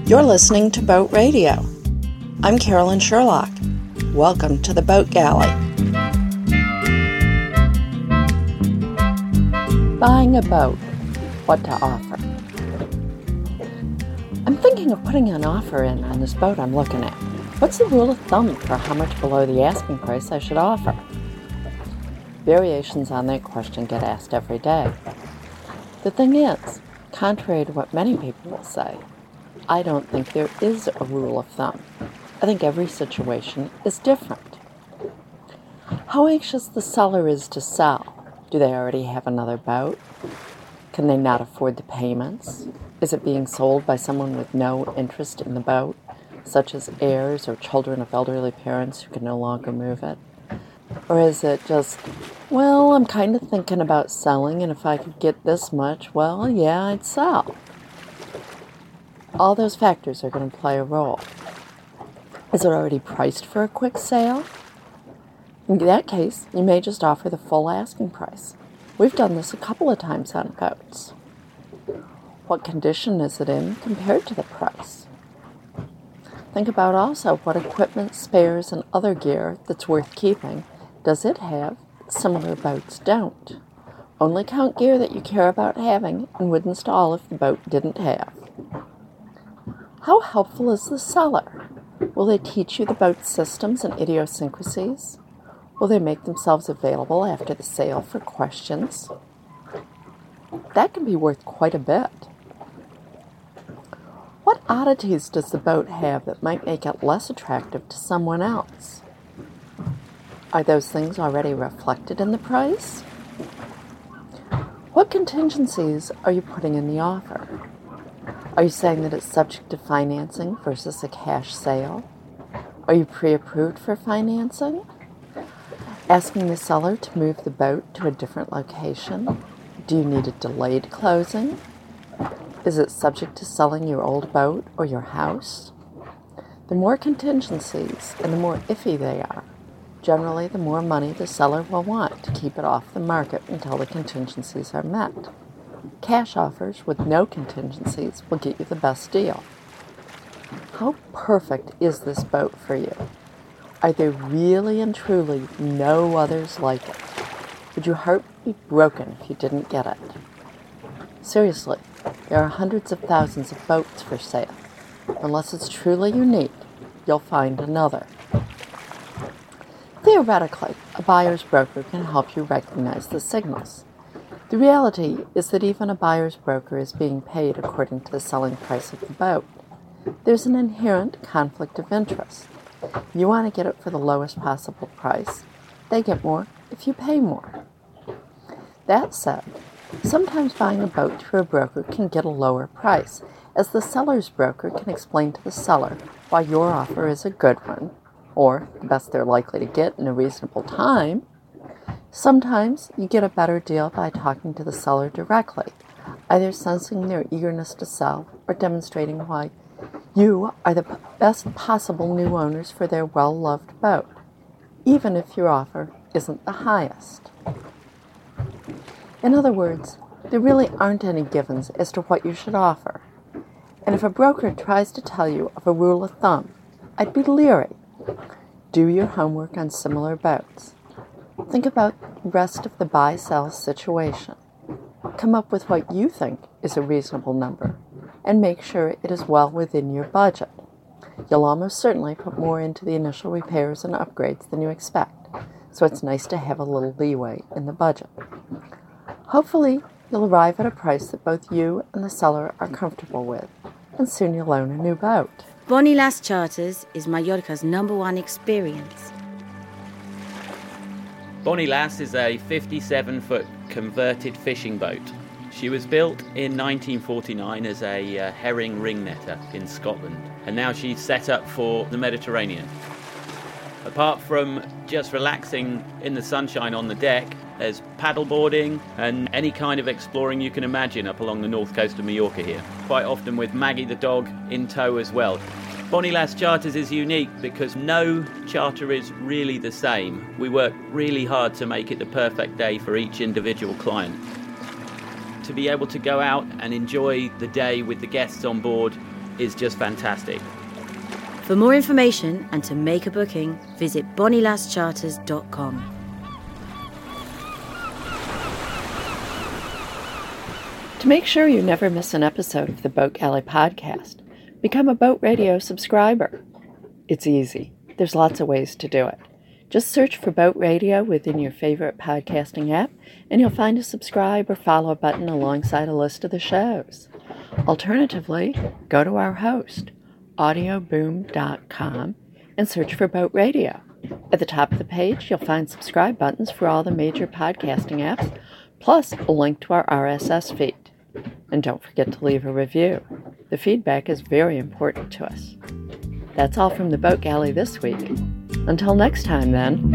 You're listening to Boat Radio. I'm Carolyn Sherlock. Welcome to the Boat Galley. Buying a boat. What to offer. I'm thinking of putting an offer in on this boat I'm looking at. What's the rule of thumb for how much below the asking price I should offer? Variations on that question get asked every day. The thing is, contrary to what many people will say, I don't think there is a rule of thumb. I think every situation is different. How anxious the seller is to sell. Do they already have another boat? Can they not afford the payments? Is it being sold by someone with no interest in the boat, such as heirs or children of elderly parents who can no longer move it? Or is it just, well, I'm kind of thinking about selling, and if I could get this much, well, yeah, I'd sell. All those factors are going to play a role. Is it already priced for a quick sale? In that case, you may just offer the full asking price. We've done this a couple of times on boats. What condition is it in compared to the price? Think about also what equipment, spares, and other gear that's worth keeping does it have that similar boats don't. Only count gear that you care about having and would install if the boat didn't have. How helpful is the seller? Will they teach you the boat's systems and idiosyncrasies? Will they make themselves available after the sale for questions? That can be worth quite a bit. What oddities does the boat have that might make it less attractive to someone else? Are those things already reflected in the price? What contingencies are you putting in the offer? Are you saying that it's subject to financing versus a cash sale? Are you pre-approved for financing? Asking the seller to move the boat to a different location? Do you need a delayed closing? Is it subject to selling your old boat or your house? The more contingencies and the more iffy they are, generally the more money the seller will want to keep it off the market until the contingencies are met. Cash offers with no contingencies will get you the best deal. How perfect is this boat for you? Are there really and truly no others like it? Would your heart be broken if you didn't get it? Seriously, there are hundreds of thousands of boats for sale. Unless it's truly unique, you'll find another. Theoretically, a buyer's broker can help you recognize the signals. The reality is that even a buyer's broker is being paid according to the selling price of the boat. There's an inherent conflict of interest. You want to get it for the lowest possible price. They get more if you pay more. That said, sometimes buying a boat through a broker can get a lower price, as the seller's broker can explain to the seller why your offer is a good one, or the best they're likely to get in a reasonable time. Sometimes you get a better deal by talking to the seller directly, either sensing their eagerness to sell or demonstrating why you are the best possible new owners for their well-loved boat, even if your offer isn't the highest. In other words, there really aren't any givens as to what you should offer. And if a broker tries to tell you of a rule of thumb, I'd be leery. Do your homework on similar boats. Think about the rest of the buy-sell situation. Come up with what you think is a reasonable number, and make sure it is well within your budget. You'll almost certainly put more into the initial repairs and upgrades than you expect, so it's nice to have a little leeway in the budget. Hopefully, you'll arrive at a price that both you and the seller are comfortable with, and soon you'll own a new boat. Bonnie Lass Charters is Mallorca's #1 experience. Bonnie Lass is a 57-foot converted fishing boat. She was built in 1949 as a herring ring netter in Scotland, and now she's set up for the Mediterranean. Apart from just relaxing in the sunshine on the deck, there's paddleboarding and any kind of exploring you can imagine up along the north coast of Mallorca here, quite often with Maggie the dog in tow as well. Bonnie Lass Charters is unique because no charter is really the same. We work really hard to make it the perfect day for each individual client. To be able to go out and enjoy the day with the guests on board is just fantastic. For more information and to make a booking, visit bonnylasscharters.com. To make sure you never miss an episode of the Boat Galley podcast, become a Boat Radio subscriber. It's easy. There's lots of ways to do it. Just search for Boat Radio within your favorite podcasting app, and you'll find a subscribe or follow button alongside a list of the shows. Alternatively, go to our host, audioboom.com, and search for Boat Radio. At the top of the page, you'll find subscribe buttons for all the major podcasting apps, plus a link to our RSS feed. And don't forget to leave a review. The feedback is very important to us. That's all from the Boat Galley this week. Until next time, then.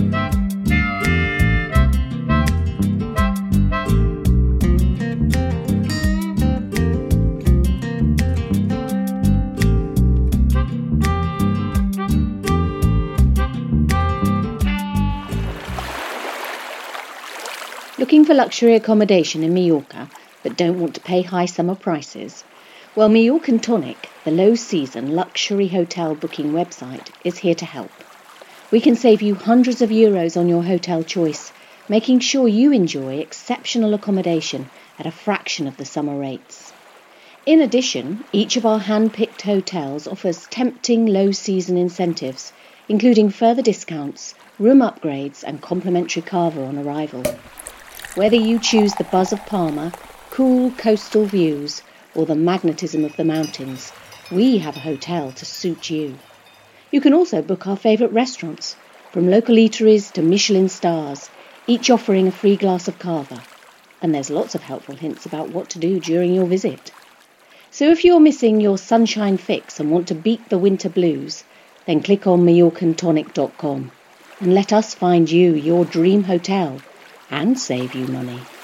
Looking for luxury accommodation in Mallorca, but don't want to pay high summer prices? Well, Mallorcan Tonic, the low-season luxury hotel booking website, is here to help. We can save you hundreds of euros on your hotel choice, making sure you enjoy exceptional accommodation at a fraction of the summer rates. In addition, each of our hand-picked hotels offers tempting low-season incentives, including further discounts, room upgrades and complimentary cava on arrival. Whether you choose the buzz of Palma, cool coastal views, or the magnetism of the mountains, we have a hotel to suit you. You can also book our favourite restaurants, from local eateries to Michelin stars, each offering a free glass of cava. And there's lots of helpful hints about what to do during your visit. So if you're missing your sunshine fix and want to beat the winter blues, then click on MallorcanTonic.com and let us find you your dream hotel and save you money.